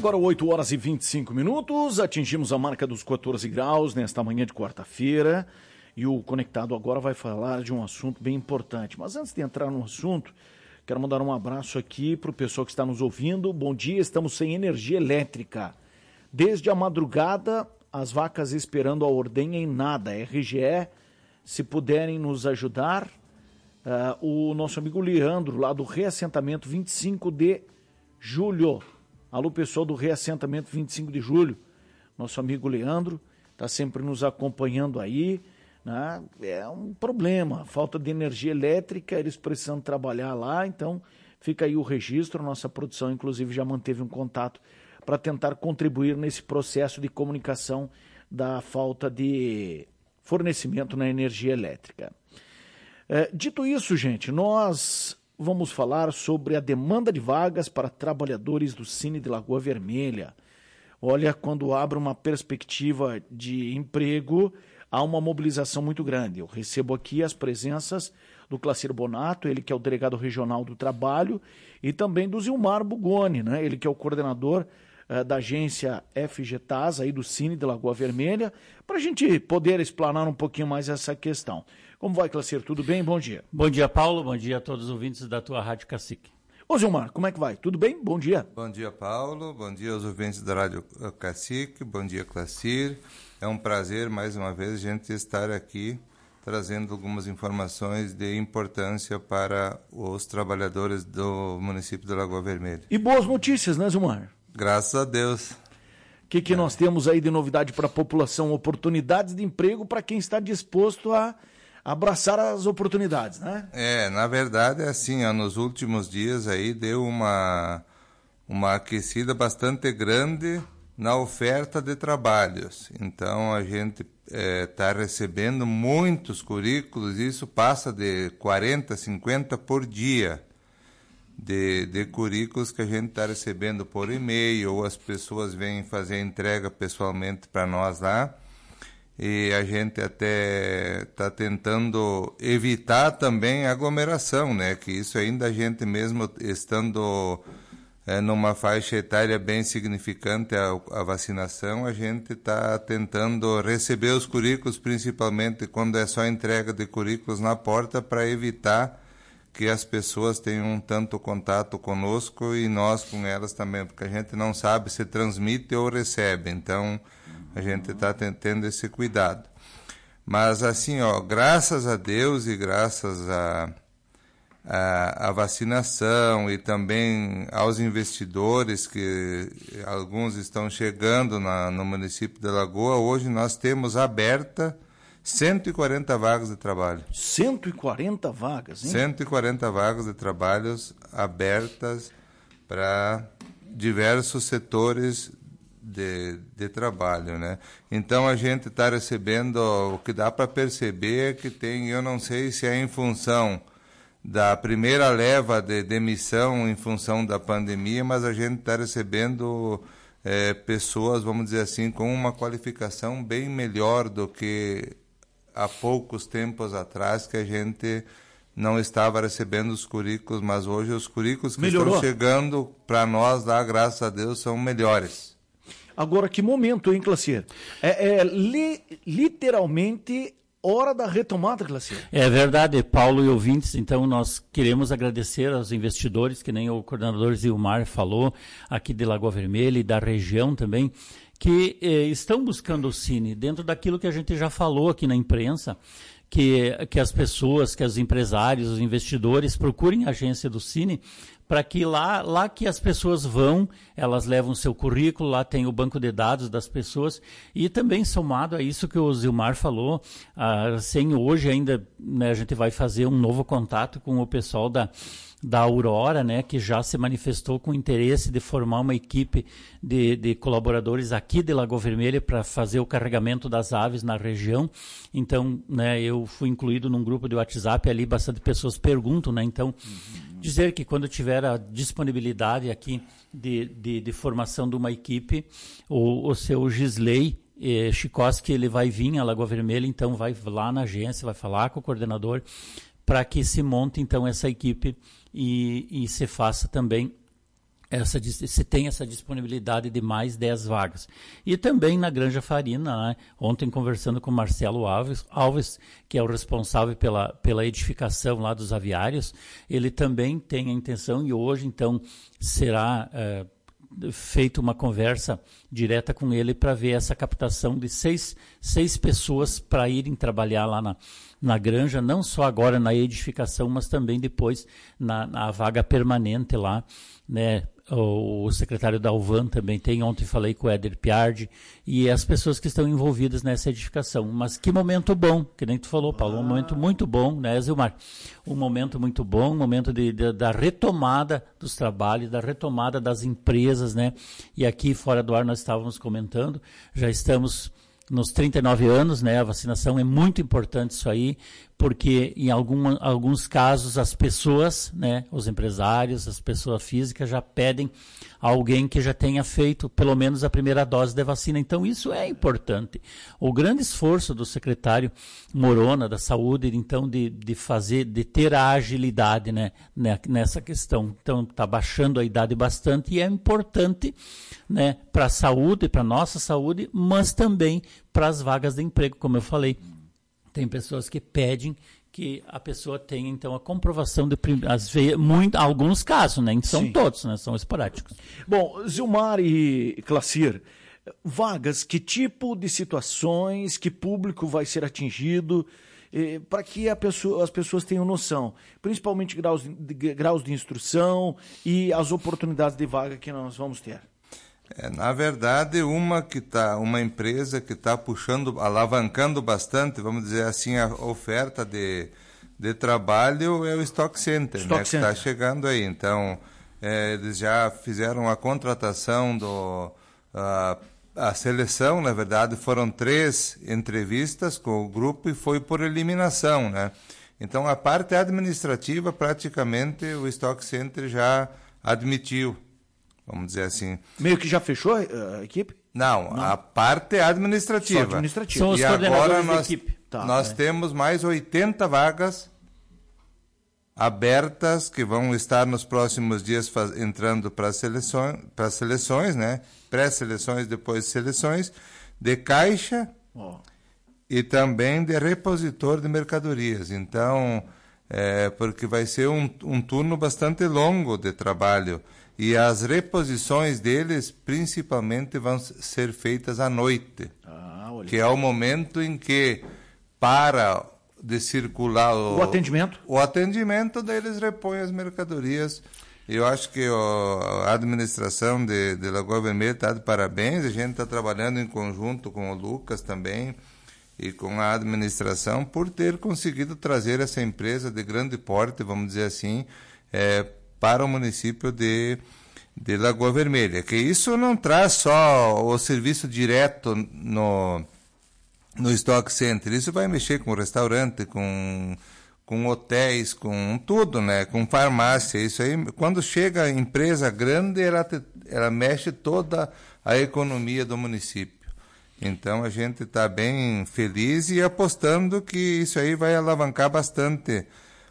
Agora 8 horas e 25 minutos, atingimos a marca dos 14 graus nesta manhã de quarta-feira e o Conectado agora vai falar de um assunto bem importante. Mas antes de entrar no assunto, quero mandar um abraço aqui para o pessoal que está nos ouvindo. Bom dia, estamos sem energia elétrica. Desde a madrugada, as vacas esperando a ordenha em nada. RGE, se puderem nos ajudar, o nosso amigo Leandro, lá do Reassentamento 25 de Julho. Alô, pessoal do Reassentamento 25 de Julho. Nosso amigo Leandro está sempre nos acompanhando aí, né? É um problema, falta de energia elétrica, eles precisam trabalhar lá, então fica aí o registro. Nossa produção, inclusive, já manteve um contato para tentar contribuir nesse processo de comunicação da falta de fornecimento na energia elétrica. Dito isso, gente, nós vamos falar sobre a demanda de vagas para trabalhadores do Cine de Lagoa Vermelha. Olha, quando abre uma perspectiva de emprego, há uma mobilização muito grande. Eu recebo aqui as presenças do Cláudio Bonato, ele que é o delegado regional do trabalho, e também do Zilmar Bugoni, né? Ele que é o coordenador da agência FGTAS, aí do Cine de Lagoa Vermelha, para a gente poder explanar um pouquinho mais essa questão. Como vai, Cláudio? Tudo bem? Bom dia. Bom dia, Paulo. Bom dia a todos os ouvintes da tua Rádio Cacique. Ô, Zilmar, como é que vai? Tudo bem? Bom dia. Bom dia, Paulo. Bom dia aos ouvintes da Rádio Cacique. Bom dia, Cláudio. É um prazer, mais uma vez, a gente estar aqui trazendo algumas informações de importância para os trabalhadores do município de Lagoa Vermelha. E boas notícias, né, Zilmar? Graças a Deus. O que nós temos aí de novidade para a população? Oportunidades de emprego para quem está disposto a abraçar as oportunidades, né? Na verdade, é assim, nos últimos dias aí deu uma aquecida bastante grande na oferta de trabalhos. Então, a gente está recebendo muitos currículos, isso passa de 40, 50 por dia. De currículos que a gente está recebendo por e-mail, ou as pessoas vêm fazer entrega pessoalmente para nós lá, e a gente até está tentando evitar também aglomeração, né? Que isso ainda a gente mesmo estando numa faixa etária bem significante a vacinação, a gente está tentando receber os currículos, principalmente quando é só entrega de currículos na porta, para evitar que as pessoas tenham tanto contato conosco e nós com elas também, porque a gente não sabe se transmite ou recebe, então a gente está tendo esse cuidado. Mas assim, graças a Deus e graças à vacinação e também aos investidores, que alguns estão chegando no município de Lagoa, hoje nós temos aberta 140 vagas de trabalho. 140 vagas, hein? 140 vagas de trabalhos abertas para diversos setores de trabalho, né? Então a gente está recebendo, o que dá para perceber é que tem, eu não sei se é em função da primeira leva de demissão em função da pandemia, mas a gente está recebendo pessoas, vamos dizer assim, com uma qualificação bem melhor do que há poucos tempos atrás, que a gente não estava recebendo os currículos, mas hoje os currículos que estão chegando para nós lá, graças a Deus, são melhores. Agora, que momento, hein, Cláudio? Literalmente hora da retomada, Cláudio. É verdade, Paulo e ouvintes. Então, nós queremos agradecer aos investidores, que nem o coordenador Zilmar falou, aqui de Lagoa Vermelha e da região também, que estão buscando o Cine, dentro daquilo que a gente já falou aqui na imprensa, que as pessoas, que os empresários, os investidores procurem a agência do Cine, para que lá que as pessoas vão, elas levam seu currículo, lá tem o banco de dados das pessoas, e também somado a isso que o Zilmar falou, assim, hoje ainda, né, a gente vai fazer um novo contato com o pessoal da Aurora, né, que já se manifestou com interesse de formar uma equipe de colaboradores aqui de Lagoa Vermelha para fazer o carregamento das aves na região. Então, né, eu fui incluído num grupo de WhatsApp, ali bastante pessoas perguntam, né, então, dizer que quando tiver a disponibilidade aqui de formação de uma equipe, o seu Gisley Chikoski, ele vai vir a Lagoa Vermelha, então vai lá na agência, vai falar com o coordenador, para que se monte então essa equipe e se faça também se tem essa disponibilidade de mais 10 vagas. E também na Granja Farina, né? Ontem conversando com o Marcelo Alves, que é o responsável pela edificação lá dos aviários, ele também tem a intenção, e hoje então será feita uma conversa direta com ele para ver essa captação de seis pessoas para irem trabalhar lá na granja, não só agora na edificação, mas também depois na vaga permanente lá, né? O secretário da Alvan também tem, ontem falei com o Éder Piardi, e as pessoas que estão envolvidas nessa edificação. Mas que momento bom, que nem tu falou, Paulo, um momento muito bom, né, Zilmar? Um momento muito bom, um momento da retomada dos trabalhos, da retomada das empresas, né? E aqui fora do ar nós estávamos comentando, já estamos nos 39 anos, né? A vacinação é muito importante isso aí, porque em alguns casos as pessoas, né, os empresários, as pessoas físicas já pedem a alguém que já tenha feito pelo menos a primeira dose de vacina. Então isso é importante. O grande esforço do secretário Morona da Saúde, então, de ter a agilidade, né, nessa questão. Então está baixando a idade bastante e é importante, né, para a saúde, para a nossa saúde, mas também para as vagas de emprego, como eu falei. Tem pessoas que pedem que a pessoa tenha, então, a comprovação de alguns casos, né? Não são todos, né? São esporádicos. Bom, Zilmar e Clacir, vagas, que tipo de situações, que público vai ser atingido, para que as pessoas tenham noção, principalmente graus de instrução e as oportunidades de vaga que nós vamos ter. Na verdade, uma empresa que está alavancando bastante, vamos dizer assim, a oferta de trabalho é o Stock Center, né, que está chegando aí. Então, eles já fizeram a contratação a seleção, na verdade, foram 3 entrevistas com o grupo e foi por eliminação, né? Então, a parte administrativa, praticamente, o Stock Center já admitiu. Vamos dizer assim. Meio que já fechou a equipe? Não, a parte administrativa. Só administrativa. São os coordenadores da equipe. Nós temos mais 80 vagas abertas que vão estar nos próximos dias entrando para seleções, né? Pré-seleções, depois seleções, de caixa e também de repositor de mercadorias. Então, porque vai ser um turno bastante longo de trabalho. E as reposições deles, principalmente, vão ser feitas à noite, que é o momento em que para de circular o atendimento. O atendimento, daí eles repõem as mercadorias. Eu acho que a administração de Lagoa Vermelha está de parabéns. A gente está trabalhando em conjunto com o Lucas também e com a administração por ter conseguido trazer essa empresa de grande porte, vamos dizer assim, para o município de Lagoa Vermelha. Que isso não traz só o serviço direto no Stock Center, isso vai mexer com restaurante, com hotéis, com tudo, né? Com farmácia. Isso aí, quando chega a empresa grande, ela mexe toda a economia do município. Então a gente está bem feliz e apostando que isso aí vai alavancar bastante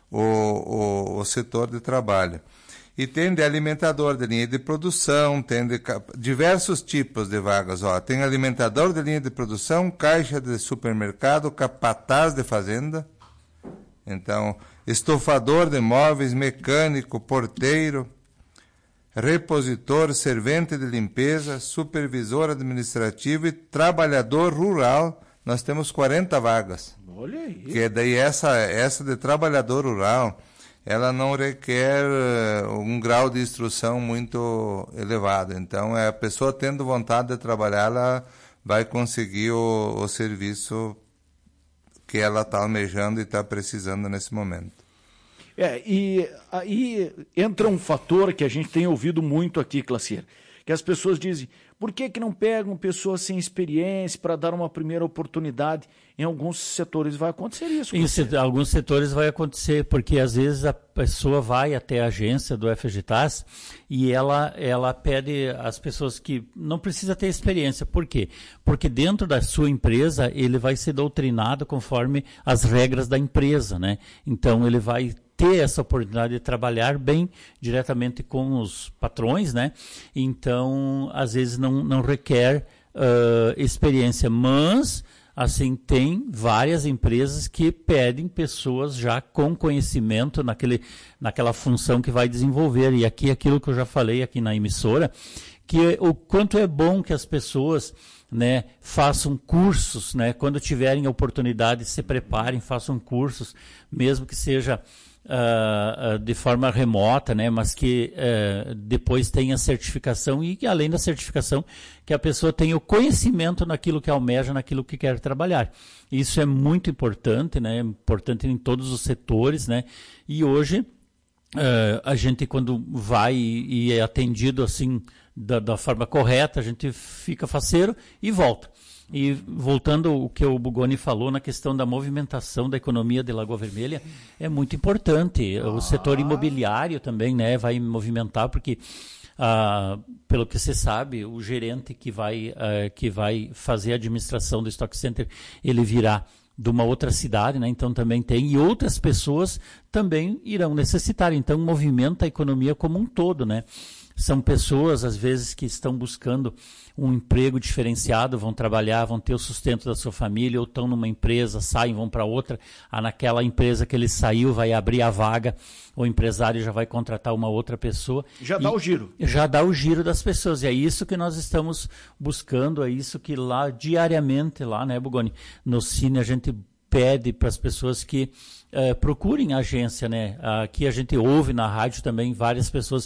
o setor de trabalho. E tem de alimentador de linha de produção, tem de diversos tipos de vagas. Tem alimentador de linha de produção, caixa de supermercado, capataz de fazenda, então estofador de móveis, mecânico, porteiro, repositor, servente de limpeza, supervisor administrativo e trabalhador rural. Nós temos 40 vagas. Olha aí. Que daí essa de trabalhador rural, ela não requer um grau de instrução muito elevado. Então, a pessoa tendo vontade de trabalhar, ela vai conseguir o serviço que ela está almejando e está precisando nesse momento. E aí entra um fator que a gente tem ouvido muito aqui, Clacir, que as pessoas dizem, por que não pegam pessoas sem experiência para dar uma primeira oportunidade? Em alguns setores vai acontecer isso. Em alguns setores vai acontecer, porque às vezes a pessoa vai até a agência do FGTAS e ela pede às pessoas que não precisa ter experiência. Por quê? Porque dentro da sua empresa ele vai ser doutrinado conforme as regras da empresa, né? Então ele vai ter essa oportunidade de trabalhar bem diretamente com os patrões, né? Então, às vezes não requer experiência, mas assim, tem várias empresas que pedem pessoas já com conhecimento naquela função que vai desenvolver. E aqui, aquilo que eu já falei aqui na emissora, que o quanto é bom que as pessoas, né, façam cursos, né, quando tiverem a oportunidade, se preparem, façam cursos, mesmo que seja de forma remota, né, mas que depois tenha certificação e que, além da certificação, que a pessoa tenha o conhecimento naquilo que almeja, naquilo que quer trabalhar. Isso é muito importante, né, importante em todos os setores, né, e hoje a gente, quando vai e é atendido assim da forma correta, a gente fica faceiro e volta. E voltando ao que o Bugoni falou na questão da movimentação da economia de Lagoa Vermelha, é muito importante. O setor imobiliário também, né, vai movimentar, porque, pelo que você sabe, o gerente que vai fazer a administração do Stock Center, ele virá de uma outra cidade, né? Então também tem, e outras pessoas também irão necessitar. Então movimenta a economia como um todo, né? São pessoas, às vezes, que estão buscando um emprego diferenciado, vão trabalhar, vão ter o sustento da sua família, ou estão numa empresa, saem, vão para outra, naquela empresa que ele saiu, vai abrir a vaga, o empresário já vai contratar uma outra pessoa. Já dá o giro. Já dá o giro das pessoas, e é isso que nós estamos buscando, é isso que lá, diariamente, lá, né, Bugoni, no Cine, a gente pede para as pessoas que procurem a agência, né? Aqui a gente ouve na rádio também várias pessoas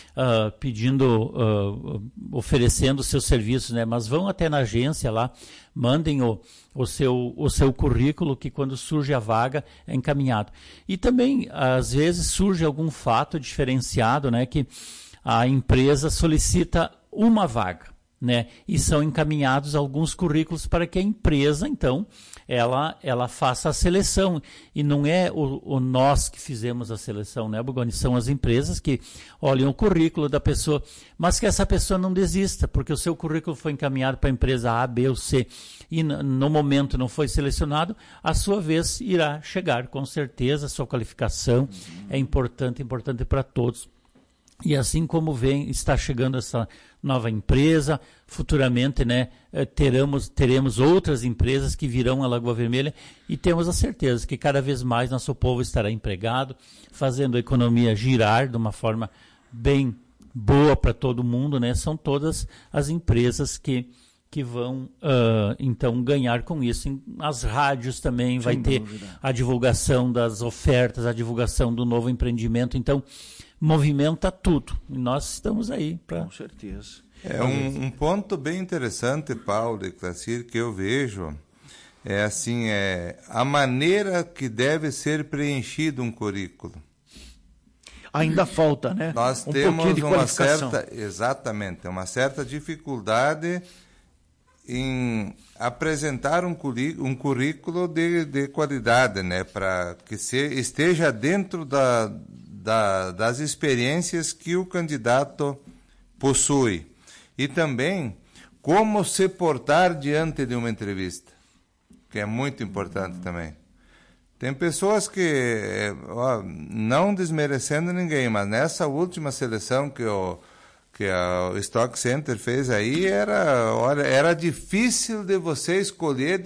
pedindo, oferecendo seus serviços, né? Mas vão até na agência lá, mandem o seu currículo, que quando surge a vaga é encaminhado. E também, às vezes, surge algum fato diferenciado, né? Que a empresa solicita uma vaga, né? E são encaminhados alguns currículos para que a empresa, então, ela faça a seleção. E não é o nós que fizemos a seleção, né, Bugoni? São as empresas que olham o currículo da pessoa, mas que essa pessoa não desista, porque o seu currículo foi encaminhado para a empresa A, B ou C, e no momento não foi selecionado, a sua vez irá chegar, com certeza. A sua qualificação é importante para todos. E assim como está chegando essa nova empresa, futuramente, né, teremos outras empresas que virão à Lagoa Vermelha, e temos a certeza que cada vez mais nosso povo estará empregado, fazendo a economia girar de uma forma bem boa para todo mundo, né? São todas as empresas que vão, então, ganhar com isso. As rádios também vai ter a divulgação das ofertas, a divulgação do novo empreendimento. Então, movimenta tudo. E nós estamos aí para... Com certeza. Um ponto bem interessante, Paulo e Clacir, que eu vejo, a maneira que deve ser preenchido um currículo. Ainda falta, né? Nós temos uma certa dificuldade em apresentar um currículo de qualidade, né, para que esteja dentro das experiências que o candidato possui. E também como se portar diante de uma entrevista, que é muito importante também. Tem pessoas que, não desmerecendo ninguém, mas nessa última seleção que o Stock Center fez aí, era difícil de você escolher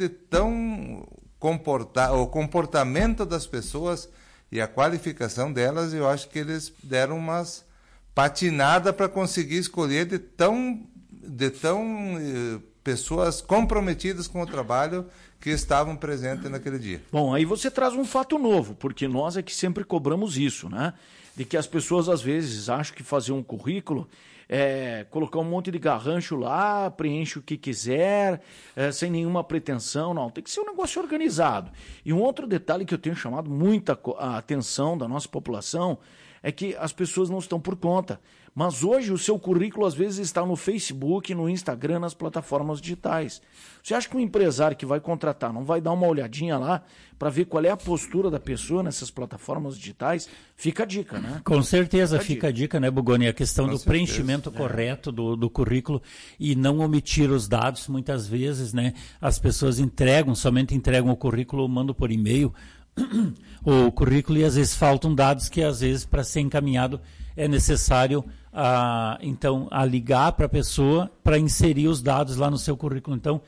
o comportamento das pessoas e a qualificação delas. Eu acho que eles deram umas patinada para conseguir escolher de tão pessoas comprometidas com o trabalho que estavam presentes naquele dia. Bom, aí você traz um fato novo, porque nós é que sempre cobramos isso, né? De que as pessoas às vezes acham que fazer um currículo é colocar um monte de garrancho lá, preenche o que quiser, sem nenhuma pretensão. Não, tem que ser um negócio organizado. E um outro detalhe que eu tenho chamado muita atenção da nossa população é que as pessoas não estão por conta. Mas hoje o seu currículo às vezes está no Facebook, no Instagram, nas plataformas digitais. Você acha que um empresário que vai contratar não vai dar uma olhadinha lá para ver qual é a postura da pessoa nessas plataformas digitais? Fica a dica, né? Com certeza fica a dica, né, Bugoni? A questão do preenchimento correto do currículo e não omitir os dados. Muitas vezes, né, as pessoas somente entregam o currículo ou mandam por e-mail, o currículo e às vezes faltam dados que às vezes para ser encaminhado é necessário então a ligar para a pessoa para inserir os dados lá no seu currículo. Então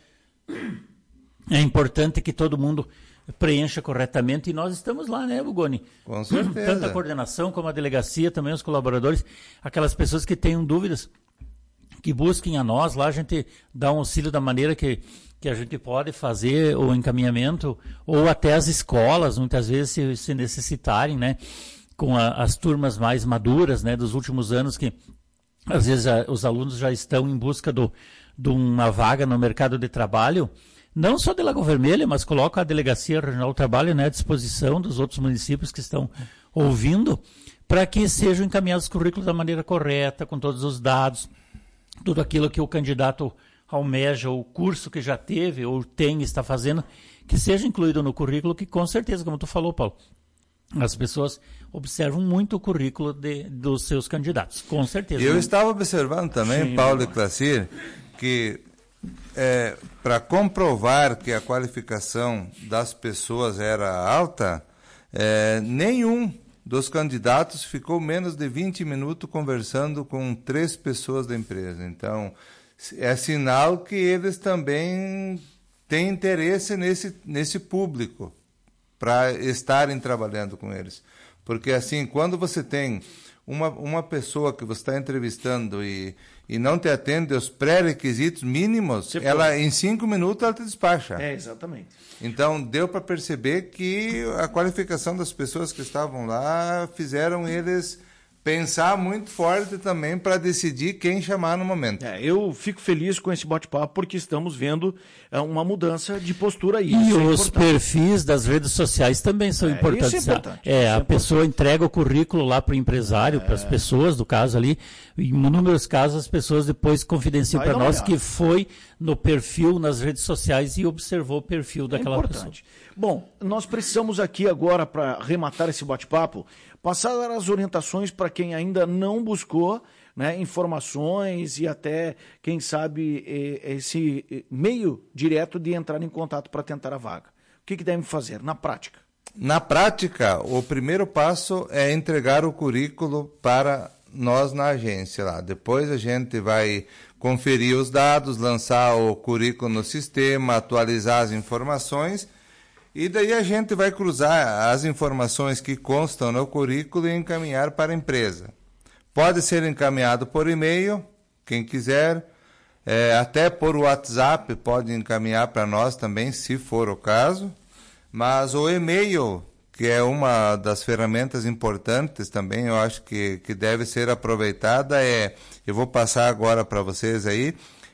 é importante que todo mundo preencha corretamente e nós estamos lá, né, Bugoni? Com certeza. Tanto a coordenação como a delegacia, também os colaboradores, aquelas pessoas que tenham dúvidas, que busquem a nós, lá a gente dá um auxílio da maneira que a gente pode fazer o encaminhamento, ou até as escolas, muitas vezes se necessitarem, né, com as turmas mais maduras, né, dos últimos anos, que às vezes os alunos já estão em busca de uma vaga no mercado de trabalho, não só de Lagoa Vermelha, mas coloca a Delegacia Regional do Trabalho, né, à disposição dos outros municípios que estão ouvindo, para que sejam encaminhados os currículos da maneira correta, com todos os dados, tudo aquilo que o candidato almeja, o curso que já teve ou tem, está fazendo, que seja incluído no currículo, que com certeza, como tu falou, Paulo, as pessoas observam muito o currículo dos seus candidatos, com certeza. Eu estava observando também, sim, Paulo e Clacir, que para comprovar que a qualificação das pessoas era alta, nenhum dos candidatos ficou menos de 20 minutos conversando com 3 pessoas da empresa. Então, é sinal que eles também têm interesse nesse público para estarem trabalhando com eles. Porque, assim, quando você tem uma pessoa que você está entrevistando e não te atende aos pré-requisitos mínimos, em 5 minutos ela te despacha. Exatamente. Então, deu para perceber que a qualificação das pessoas que estavam lá fizeram eles pensar muito forte também para decidir quem chamar no momento. Eu fico feliz com esse bate-papo porque estamos vendo uma mudança de postura aí. E os perfis das redes sociais também são importantes. Isso é importante. A pessoa entrega o currículo lá para o empresário, para as pessoas, do caso ali, em inúmeros casos as pessoas depois confidenciam para nós que foi no perfil, nas redes sociais e observou o perfil daquela pessoa. Bom, nós precisamos aqui agora, para arrematar esse bate-papo, passar as orientações para quem ainda não buscou, né, informações e até, quem sabe, esse meio direto de entrar em contato para tentar a vaga. O que devem fazer na prática? Na prática, o primeiro passo é entregar o currículo para nós na agência lá. Depois a gente vai conferir os dados, lançar o currículo no sistema, atualizar as informações. E daí a gente vai cruzar as informações que constam no currículo e encaminhar para a empresa. Pode ser encaminhado por e-mail, quem quiser, até por WhatsApp pode encaminhar para nós também, se for o caso. Mas o e-mail, que é uma das ferramentas importantes também, eu acho que deve ser aproveitada, eu vou passar agora para vocês aí,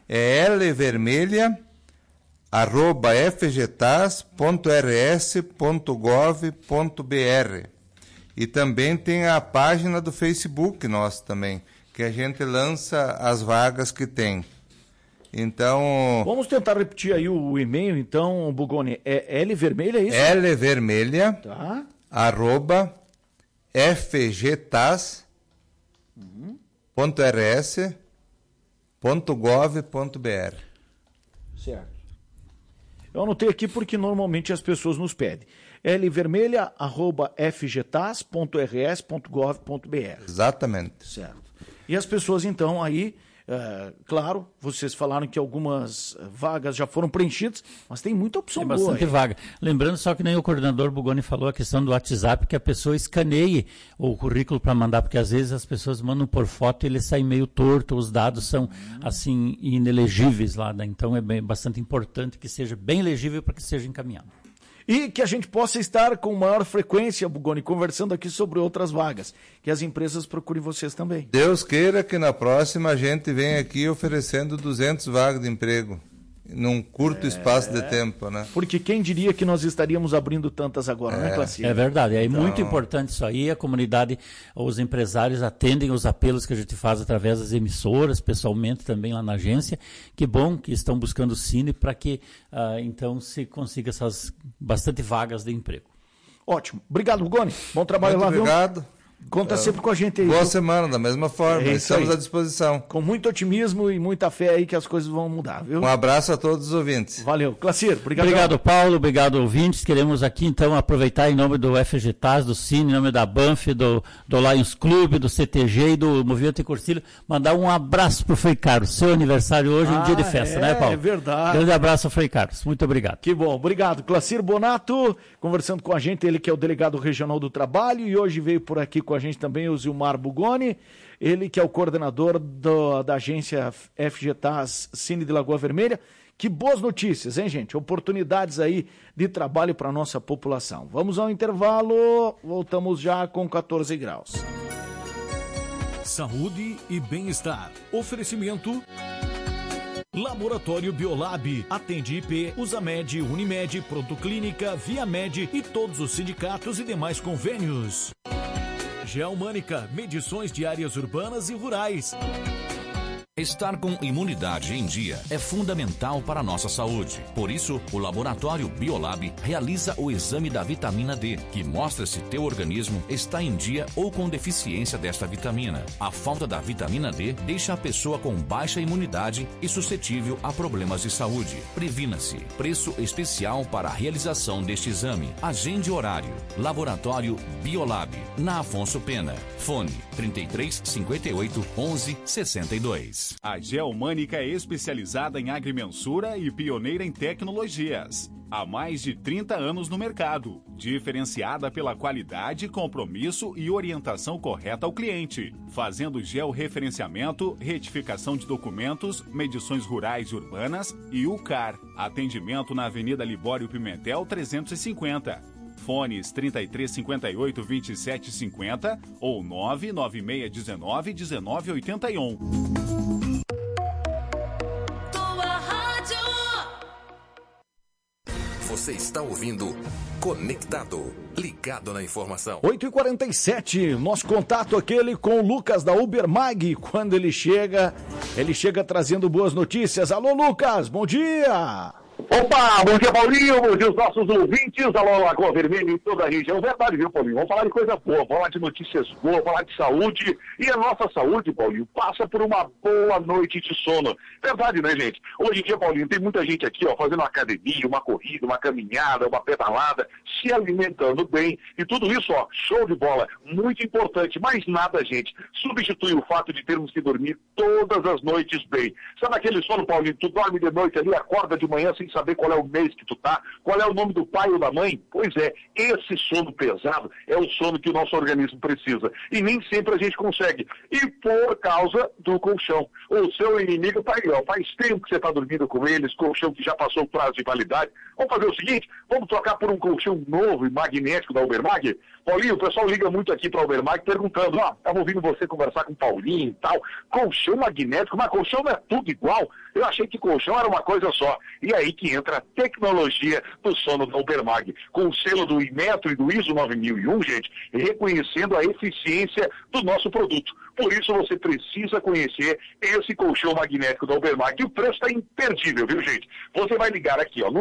lvermelha@fgtas.rs.gov.br. E também tem a página do Facebook nosso também, que a gente lança as vagas que tem. Então... Vamos tentar repetir aí o e-mail, então, Bugoni. É lvermelha, é isso? lvermelha, tá. @fgtas.rs.gov.br. Certo. Eu anotei aqui porque normalmente as pessoas nos pedem. lvermelha@fgtas.rs.gov.br. Exatamente. Certo. E as pessoas, então, aí, claro, vocês falaram que algumas vagas já foram preenchidas, mas tem muita opção boa. Tem bastante vaga. Lembrando só que nem o coordenador Bugoni falou, a questão do WhatsApp, que a pessoa escaneie o currículo para mandar, porque às vezes as pessoas mandam por foto e ele sai meio torto, os dados são, assim, inelegíveis lá, né? Então é bastante importante que seja bem legível para que seja encaminhado. E que a gente possa estar com maior frequência, Bugoni, conversando aqui sobre outras vagas. Que as empresas procurem vocês também. Deus queira que na próxima a gente venha aqui oferecendo 200 vagas de emprego. Num curto espaço de tempo, né? Porque quem diria que nós estaríamos abrindo tantas agora, né, Clacir? É verdade. É muito importante isso aí. A comunidade, os empresários atendem os apelos que a gente faz através das emissoras, pessoalmente também lá na agência. Que bom que estão buscando o Cine para que, então, se consiga essas bastante vagas de emprego. Ótimo. Obrigado, Bugoni. Bom trabalho lá, viu? Obrigado. Conta sempre com a gente aí. Boa semana, da mesma forma. Estamos à disposição. Com muito otimismo e muita fé aí que as coisas vão mudar, viu? Um abraço a todos os ouvintes. Valeu. Clacir, obrigado. Obrigado, Paulo. Obrigado, ouvintes. Queremos aqui, então, aproveitar em nome do FGTAS, do Cine, em nome da Banff, do Lions Clube, do CTG e do Movimento Cursilho, mandar um abraço para o Frei Carlos. Seu aniversário hoje, um dia de festa, né, Paulo? É verdade. Grande abraço ao Frei Carlos. Muito obrigado. Que bom. Obrigado. Clacir Bonato, conversando com a gente, ele que é o delegado regional do trabalho, e hoje veio por aqui com a gente também o Zilmar Bugoni, ele que é o coordenador da agência FGTAS Cine de Lagoa Vermelha. Que boas notícias, hein, gente? Oportunidades aí de trabalho para a nossa população. Vamos ao intervalo, voltamos já com 14 graus. Saúde e bem-estar. Oferecimento... Laboratório Biolab, atende IP, Usamed, Unimed, Pronto Clínica, Viamed e todos os sindicatos e demais convênios. Geomânica, medições de áreas urbanas e rurais. Estar com imunidade em dia é fundamental para a nossa saúde. Por isso, o Laboratório Biolab realiza o exame da vitamina D, que mostra se teu organismo está em dia ou com deficiência desta vitamina. A falta da vitamina D deixa a pessoa com baixa imunidade e suscetível a problemas de saúde. Previna-se. Preço especial para a realização deste exame. Agende horário. Laboratório Biolab, na Afonso Pena. Fone 33 58 11 62. A Geomânica é especializada em agrimensura e pioneira em tecnologias. Há mais de 30 anos no mercado, diferenciada pela qualidade, compromisso e orientação correta ao cliente, fazendo georreferenciamento, retificação de documentos, medições rurais e urbanas e UCAR. Atendimento na Avenida Libório Pimentel 350. Fones 3358 2750 ou 99619 1981. Você está ouvindo Conectado, ligado na informação. 8h47, nosso contato aquele com o Lucas da Ubermag. Quando ele chega trazendo boas notícias. Alô, Lucas, bom dia! Opa, bom dia, Paulinho, bom dia os nossos ouvintes, alô, Lagoa Vermelha e toda a região. Verdade, viu, Paulinho? Vamos falar de coisa boa, vamos falar de notícias boas, falar de saúde. E a nossa saúde, Paulinho, passa por uma boa noite de sono. Verdade, né, gente? Hoje em dia, Paulinho, tem muita gente aqui, ó, fazendo uma academia, uma corrida, uma caminhada, uma pedalada, se alimentando bem. E tudo isso, ó, show de bola, muito importante. Mas nada, gente, substitui o fato de termos que dormir todas as noites bem. Sabe aquele sono, Paulinho, tu dorme de noite ali, acorda de manhã sem saber qual é o mês que tu tá, qual é o nome do pai ou da mãe? Pois é, esse sono pesado é o sono que o nosso organismo precisa. E nem sempre a gente consegue. E por causa do colchão. O seu inimigo tá aí, ó, faz tempo que você tá dormindo com eles, colchão que já passou o prazo de validade. Vamos fazer o seguinte, vamos trocar por um colchão novo e magnético da Ubermag? Paulinho, o pessoal liga muito aqui pra Ubermag perguntando, ó, tava ouvindo você conversar com o Paulinho e tal, colchão magnético, mas colchão não é tudo igual? Eu achei que colchão era uma coisa só. E aí que entra a tecnologia do sono da Ubermag, com o selo do Inmetro e do ISO 9001, gente, reconhecendo a eficiência do nosso produto. Por isso você precisa conhecer esse colchão magnético da Ubermag. E o preço está imperdível, viu, gente? Você vai ligar aqui, ó, no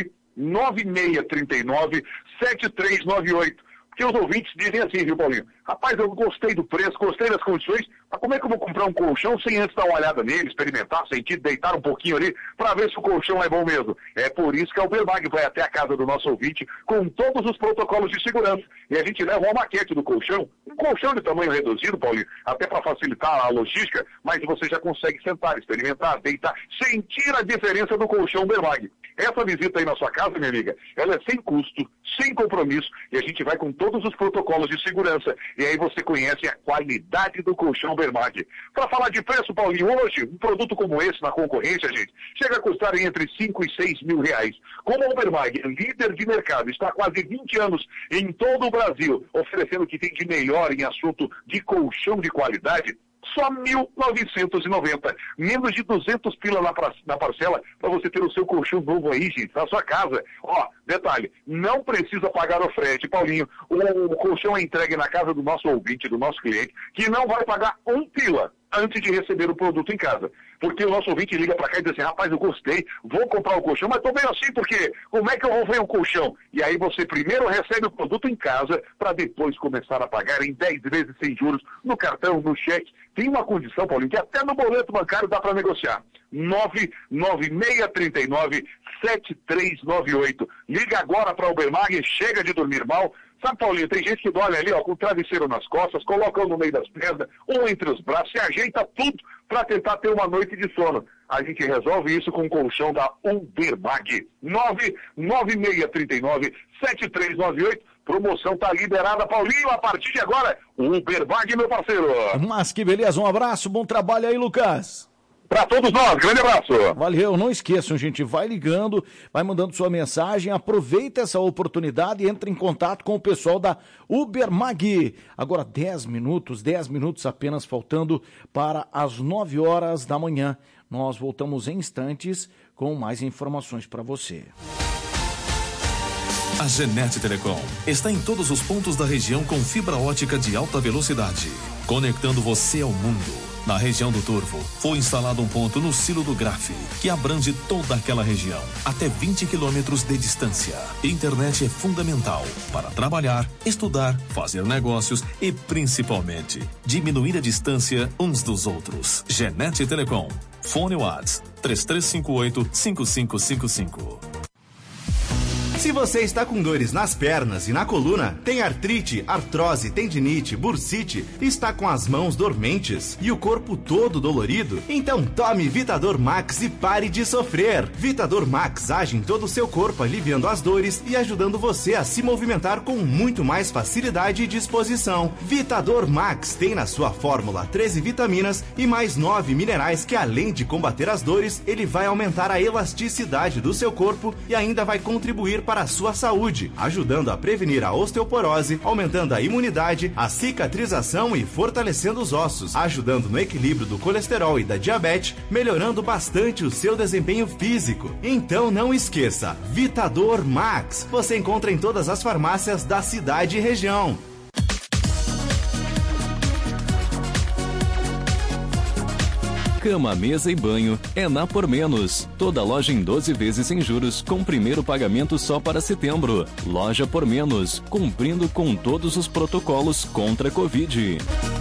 99639-7398. Porque os ouvintes dizem assim, viu, Paulinho? Rapaz, eu gostei do preço, gostei das condições, mas como é que eu vou comprar um colchão sem antes dar uma olhada nele, experimentar, sentir, deitar um pouquinho ali, para ver se o colchão é bom mesmo? É por isso que a Ubermag vai até a casa do nosso ouvinte com todos os protocolos de segurança. E a gente leva uma maquete do colchão, um colchão de tamanho reduzido, Paulinho, até para facilitar a logística, mas você já consegue sentar, experimentar, deitar, sentir a diferença do colchão Ubermag. Essa visita aí na sua casa, minha amiga, ela é sem custo, sem compromisso, e a gente vai com todos os protocolos de segurança. E aí você conhece a qualidade do colchão Ubermag. Para falar de preço, Paulinho, hoje, um produto como esse na concorrência, gente, chega a custar entre 5 e 6 mil reais. Como a Ubermag, líder de mercado, está há quase 20 anos em todo o Brasil, oferecendo o que tem de melhor em assunto de colchão de qualidade, só 1.990, menos de 200 pila na parcela para você ter o seu colchão novo aí, gente, na sua casa. Ó, detalhe, não precisa pagar o frete, Paulinho. O colchão é entregue na casa do nosso ouvinte, do nosso cliente, que não vai pagar um pila antes de receber o produto em casa. porque o nosso ouvinte liga para cá e diz assim, rapaz, eu gostei, vou comprar o colchão, mas tô bem assim, porque como é que eu vou ver o colchão? E aí você primeiro recebe o produto em casa, para depois começar a pagar em 10 vezes sem juros, no cartão, no cheque. Tem uma condição, Paulinho, que até no boleto bancário dá para negociar. 99639-7398. Liga agora para o Ubermag e chega de dormir mal. Sabe, Paulinho, tem gente que dorme ali, ó, com o travesseiro nas costas, coloca no meio das pernas ou entre os braços, se ajeita tudo para tentar ter uma noite de sono. A gente resolve isso com o colchão da Ubermag. 99639-7398. Promoção tá liberada, Paulinho, a partir de agora, Ubermag, meu parceiro. Mas que beleza, um abraço, bom trabalho aí, Lucas. Para todos nós, grande abraço. Valeu, não esqueçam, gente, vai ligando, vai mandando sua mensagem, aproveita essa oportunidade e entre em contato com o pessoal da Ubermag. Agora 10 minutos apenas faltando para as 9 horas da manhã. Nós voltamos em instantes com mais informações para você. A Genet Telecom está em todos os pontos da região com fibra ótica de alta velocidade, conectando você ao mundo. Na região do Turvo, foi instalado um ponto no Silo do Grafe, que abrange toda aquela região, até 20 quilômetros de distância. Internet é fundamental para trabalhar, estudar, fazer negócios e, principalmente, diminuir a distância uns dos outros. Genet Telecom. Fone WhatsApp 3358-5555. Se você está com dores nas pernas e na coluna, tem artrite, artrose, tendinite, bursite, está com as mãos dormentes e o corpo todo dolorido, então tome Vitador Max e pare de sofrer. Vitador Max age em todo o seu corpo, aliviando as dores e ajudando você a se movimentar com muito mais facilidade e disposição. Vitador Max tem na sua fórmula 13 vitaminas e mais 9 minerais que, além de combater as dores, ele vai aumentar a elasticidade do seu corpo e ainda vai contribuir para a sua saúde, ajudando a prevenir a osteoporose, aumentando a imunidade, a cicatrização e fortalecendo os ossos, ajudando no equilíbrio do colesterol e da diabetes, melhorando bastante o seu desempenho físico. Então não esqueça, Vitador Max, você encontra em todas as farmácias da cidade e região. Cama, mesa e banho é na Por Menos. Toda loja em 12 vezes sem juros, com primeiro pagamento só para setembro. Loja Por Menos, cumprindo com todos os protocolos contra a Covid.